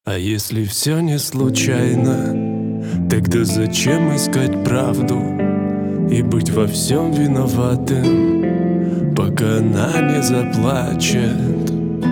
А если все не случайно, тогда зачем искать правду и быть во всем виноватым, пока она не заплачет?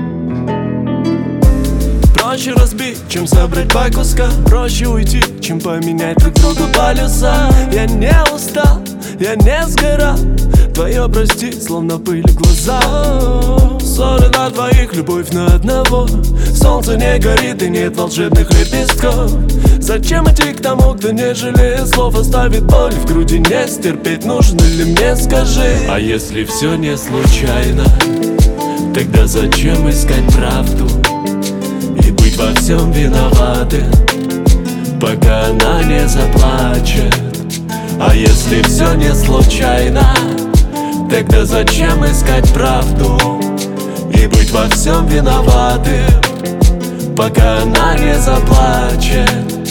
Проще разбить, чем собрать по кускам. Проще уйти, чем поменять друг другу полюса. Я не устал, я не сгорал. Твое прости, словно пыль в глаза. Ссоры на двоих, любовь на одного. Солнце не горит и нет волшебных лепестков. Зачем идти к тому, кто не жалеет слов, оставит боль в груди, не стерпеть? Нужно ли мне, скажи? А если все не случайно, тогда зачем искать правду и быть во всем виноватым, пока она не заплачет? А если все не случайно, тогда зачем искать правду и быть во всем виноватым, пока она не заплачет?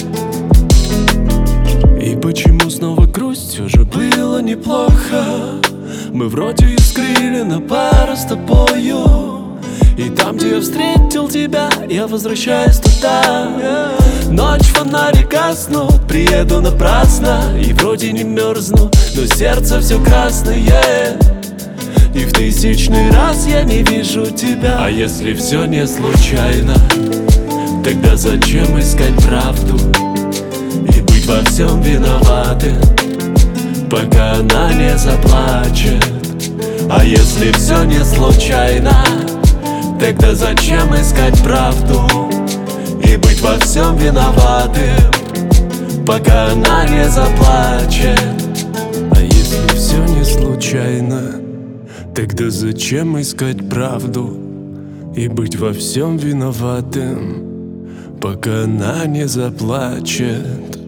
И почему снова грусть? Все же было неплохо. Мы вроде искрили на пару с тобою. И там, где я встретил тебя, я возвращаюсь туда. Ночь, фонари гаснут, приеду напрасно. И вроде не мерзну, но сердце все красное. И в тысячный раз я не вижу тебя. А если все не случайно, тогда зачем искать правду и быть во всем виноватым, пока она не заплачет? А если все не случайно, тогда зачем искать правду и быть во всем виноватым, пока она не заплачет? А если все не случайно, тогда зачем искать правду и быть во всем виноватым, пока она не заплачет?